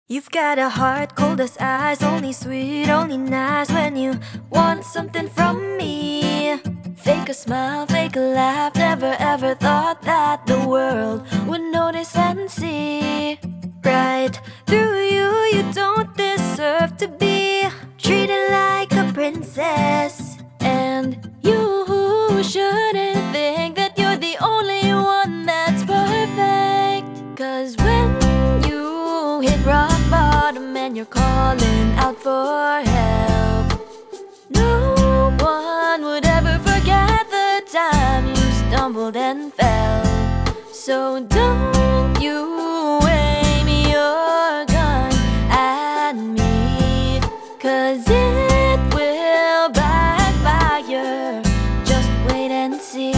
You've got a heart cold as ice, only sweet, only nice when you want something from me. Fake a smile, fake a laugh, never ever thought that the world would notice and see. Right through you, you don't deserve to be treated like a princess. And you shouldn't think that you're the only one that's perfect. 'Cause when you hit rock bottom and you're calling out for help, no one would ever forget the time you stumbled and fell. So don't you aim your gun at me, 'cause it will backfire. Just wait and see.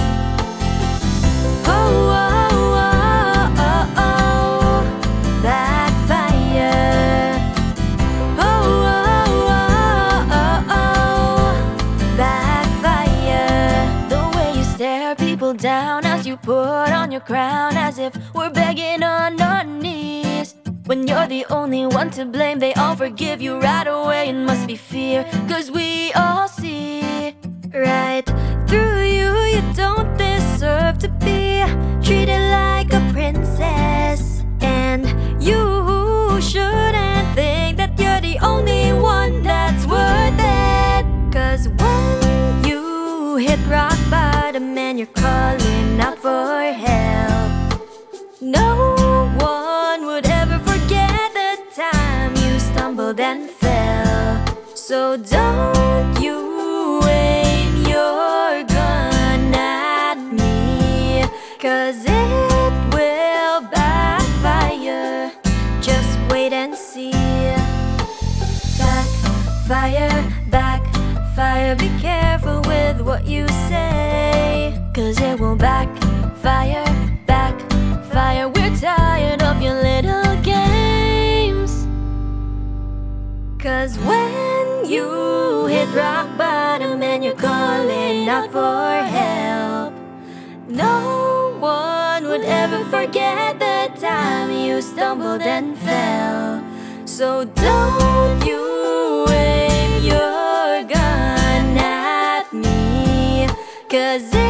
Oh, oh, oh, oh, oh. Backfire. Oh, oh, oh, oh, oh. Backfire. The way you stare people down as you put on your crown, as if we're begging on our knees. When you're the only one to blame, they all forgive you right away. It must be fear, 'cause we all see right through you. You don't deserve to be treated like a princess. And you shouldn't think that you're the only one that's worth it. 'Cause when you hit rock bottom and you're calling out for help, no one would ever forget the time you stumbled and fell. So don't you aim your gun at me, 'cause it will backfire. Just wait and see. Backfire, backfire. Be careful with what you say, 'cause it will backfire, backfire. We're tired of your little games. 'Cause when you hit rock bottom and you're calling out for help, no one would ever forget the time you stumbled and fell. So don't you aim your gun at me, 'cause